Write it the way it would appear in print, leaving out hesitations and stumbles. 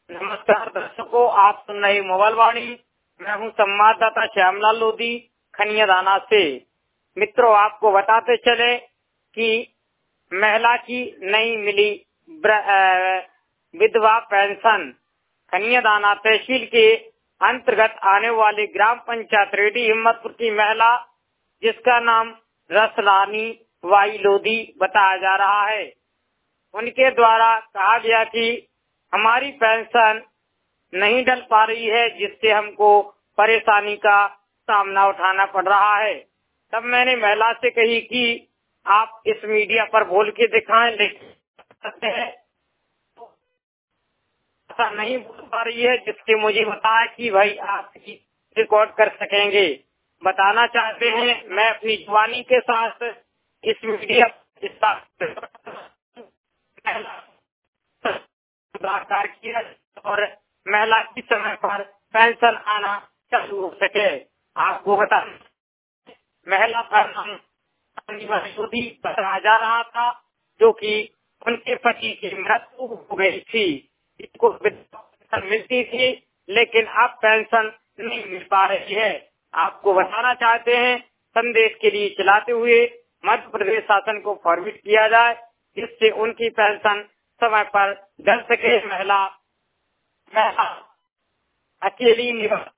नमस्कार दर्शकों, आप सुन रहे मोबाइल वाणी। मैं हूं संवाददाता श्यामलाल लोधी, खनिया दाना से। मित्रों, आपको बताते चले कि महिला की नई मिली विधवा पेंशन। खनिया दाना तहसील के अंतर्गत आने वाली ग्राम पंचायत रेडी हिम्मतपुर की महिला, जिसका नाम रसरानी बाई लोधी बताया जा रहा है, उनके द्वारा कहा गया कि हमारी पेंशन नहीं डल पा रही है, जिससे हमको परेशानी का सामना उठाना पड़ रहा है। तब मैंने महिला से कही कि आप इस मीडिया पर बोल के दिखाएं, लेकिन ऐसा नहीं बोल पा रही है, जिससे मुझे बताया कि भाई आप रिकॉर्ड कर सकेंगे। बताना चाहते हैं, मैं अपनी जुबानी के साथ इस मीडिया सुधार किया और महिला की समय पर पेंशन आना चालू हो सके। आपको बता, महिला का नाम मोदी बताया जा रहा था, जो कि उनके पति की मृत्यु हो गई थी। इसको पेंशन मिलती थी, लेकिन अब पेंशन नहीं मिल पा रही है। आपको बताना चाहते हैं, संदेश के लिए चलाते हुए मध्य प्रदेश शासन को फॉरवर्ड किया जाए, जिससे उनकी पेंशन समय पर डल सके। महिला अकेली निवास